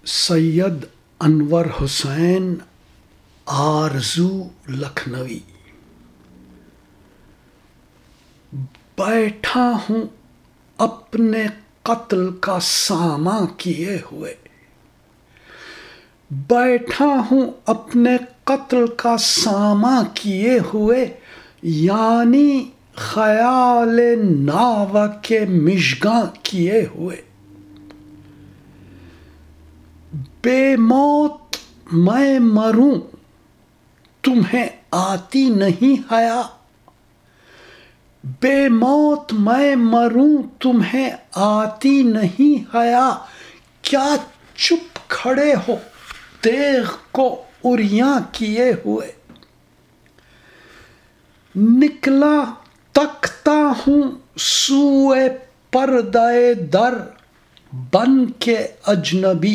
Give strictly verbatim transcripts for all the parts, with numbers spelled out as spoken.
सैयद अनवर हुसैन आरजू लखनवी। बैठा हूँ अपने कत्ल का सामा किए हुए, बैठा हूँ अपने कत्ल का सामा किए हुए, यानी ख्याल नावा के मिशगा किए हुए। बेमौत मैं मरूं तुम्हें आती नहीं हया, बेमौत मैं मरूं तुम्हें आती नहीं हया। क्या चुप खड़े हो तेग को उरियां किए हुए। निकला तकता हूँ सूए पर्दाए दर बन के अजनबी,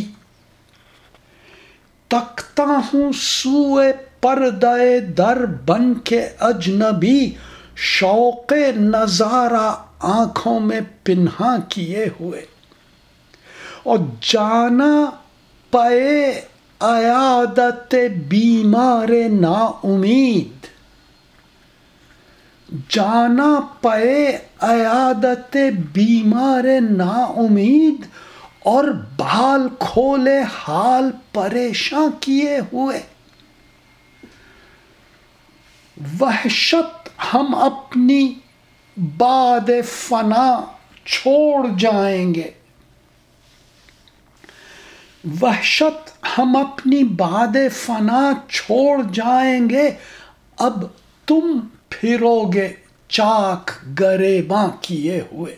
तकता हूँ सूए पर्दाए दर बन के अजनबी। शौक़े नज़ारा आँखों में पिन्हा किए हुए, और जाना पाए अयादत बीमारे ना उम्मीद, जाना पाए अयादत बीमारे ना उम्मीद। और बाल खोले हाल परेशान किए हुए। वहशत हम अपनी बाद फना छोड़ जाएंगे, वहशत हम अपनी बाद फना छोड़ जाएंगे। अब तुम फिरोगे चाक गरेबां किए हुए।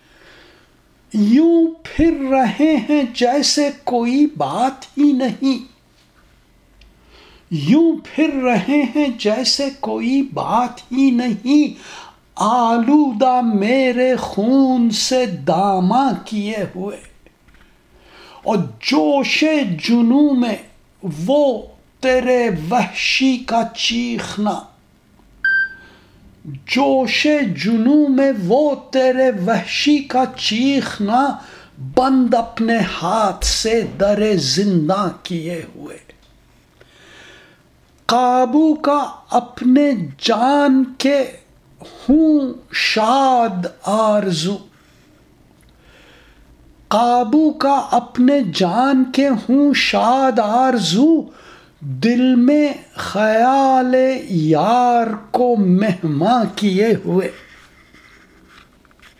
यूं फिर रहे हैं जैसे कोई बात ही नहीं, यूं फिर रहे हैं जैसे कोई बात ही नहीं। आलूदा मेरे खून से दामा किए हुए, और जोशे जुनू में वो तेरे वहशी का चीखना, जोशे जुनू में वो तेरे वहशी का चीखना। बंद अपने हाथ से दरे जिंदा किए हुए। काबू का अपने जान के हूँ शाद आरजू, काबू का अपने जान के हूँ शाद आरजू। दिल में ख्याल यार को मेहमा किए हुए।